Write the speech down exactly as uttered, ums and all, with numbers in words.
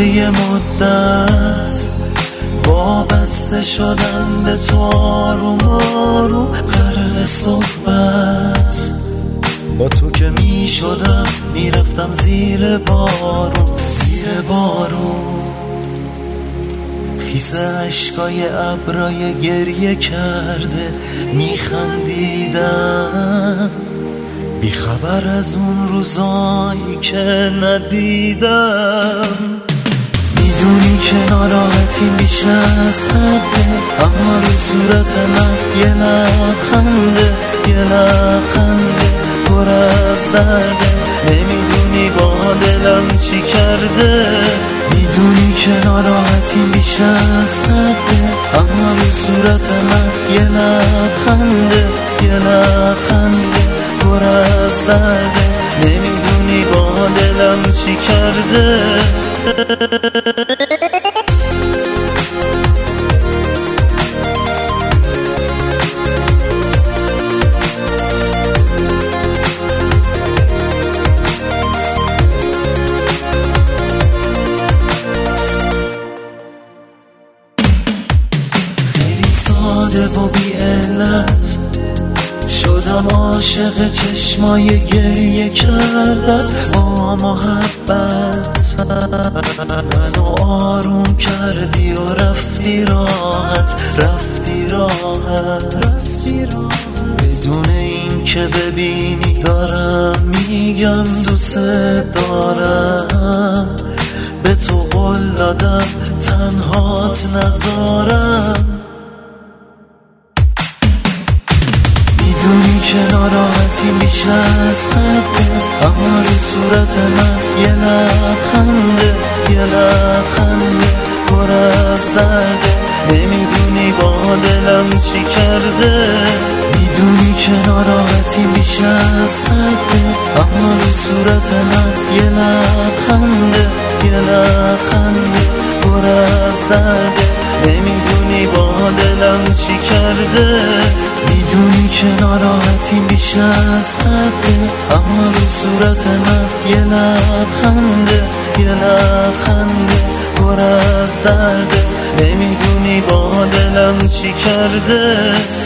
یه مدت وابسته شدم به تو، آروم آروم غرق صحبت. با تو که می شدم می رفتم زیر بارون، زیر بارون. خیس عشقای ابرای گریه کرده می خندیدم، بی خبر از اون روزایی که ندیدم. میدونی که ناراحتی بیش از حده، اما رو صورت من یه لبخنده، یه لبخنده پر از درده. نمیدونی با دلم چی کرده. میدونی که ناراحتی بیش از حده، اما رو صورت من یه لبخنده، یه لبخنده پر از درده. نمیدونی با دلم چی کرده. خیلی ساده و بی علت شدم عاشق چشمای گریه کردت با محبت. منو آروم کردی و رفتی راحت، رفتی راحت، رفتی راحت. بدون این که ببینی دارم میگم دوست دارم. به تو قول دادم تنهات نذارم. میدونی که ناراحتی بیش از حده، اما رو صورت من یه لبخنده، یه لبخنده پر از درده. نمیدونی با دلم چی کرده. میدونی که ناراحتی بیش از حده، اما رو صورت من یه لبخنده، یه لبخنده پر از درده. نمیدونی با دلم چی کرده. میدونی که ناراحتی بیش از حده، اما رو صورت من یه لبخنده، یه لبخنده پر از درده. نمیدونی با دلم چی کرده.